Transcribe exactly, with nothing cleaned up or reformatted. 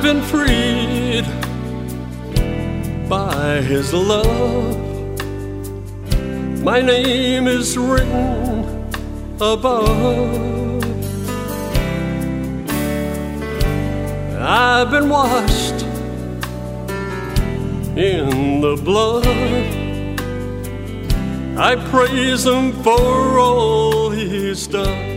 been freed by his love. My name is written above. I've been washed in the blood. I praise him for all he's done.